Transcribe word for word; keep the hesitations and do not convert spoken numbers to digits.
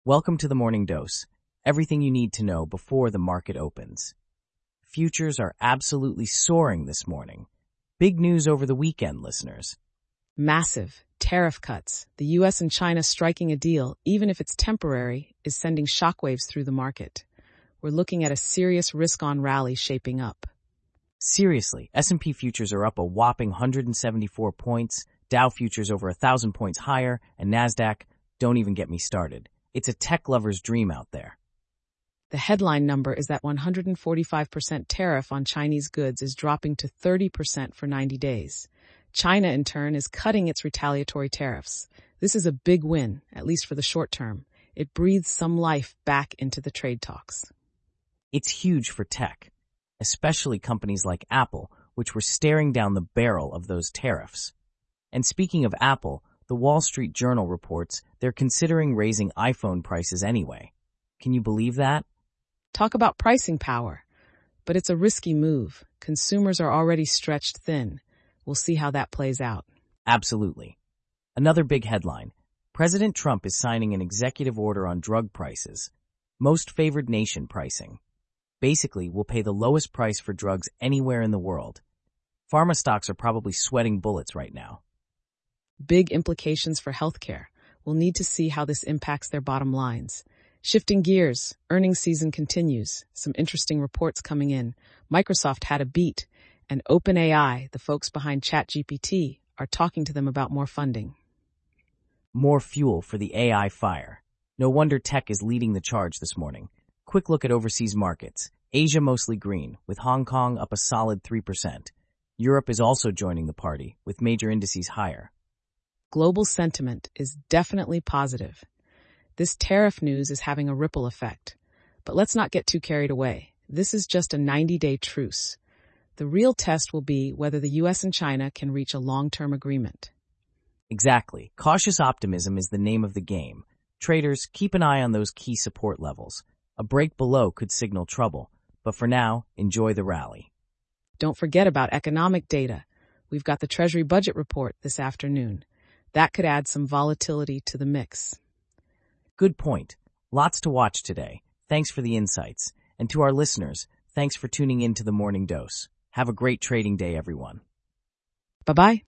Welcome to the Morning Dose. Everything you need to know before the market opens. Futures are absolutely soaring this morning. Big news over the weekend, listeners. Massive tariff cuts. The U S and China striking a deal, even if it's temporary, is sending shockwaves through the market. We're looking at a serious risk-on rally shaping up. Seriously, S and P futures are up a whopping one hundred seventy-four points, Dow futures over one thousand points higher, and NASDAQ, don't even get me started. It's a tech lover's dream out there. The headline number is that one hundred forty-five percent tariff on Chinese goods is dropping to thirty percent for ninety days. China, in turn, is cutting its retaliatory tariffs. This is a big win, at least for the short term. It breathes some life back into the trade talks. It's huge for tech, especially companies like Apple, which were staring down the barrel of those tariffs. And speaking of Apple, the Wall Street Journal reports they're considering raising iPhone prices anyway. Can you believe that? Talk about pricing power. But it's a risky move. Consumers are already stretched thin. We'll see how that plays out. Absolutely. Another big headline. President Trump is signing an executive order on drug prices. Most favored nation pricing. Basically, we'll pay the lowest price for drugs anywhere in the world. Pharma stocks are probably sweating bullets right now. Big implications for healthcare. We'll need to see how this impacts their bottom lines. Shifting gears, earnings season continues. Some interesting reports coming in. Microsoft had a beat, and OpenAI, the folks behind ChatGPT, are talking to them about more funding. More fuel for the A I fire. No wonder tech is leading the charge this morning. Quick look at overseas markets. Asia mostly green, with Hong Kong up a solid three percent. Europe is also joining the party, with major indices higher. Global sentiment is definitely positive. This tariff news is having a ripple effect. But let's not get too carried away. This is just a ninety-day truce. The real test will be whether the U S and China can reach a long-term agreement. Exactly. Cautious optimism is the name of the game. Traders, keep an eye on those key support levels. A break below could signal trouble. But for now, enjoy the rally. Don't forget about economic data. We've got the Treasury budget report this afternoon. That could add some volatility to the mix. Good point. Lots to watch today. Thanks for the insights. And to our listeners, thanks for tuning in to the Morning Dose. Have a great trading day, everyone. Bye-bye.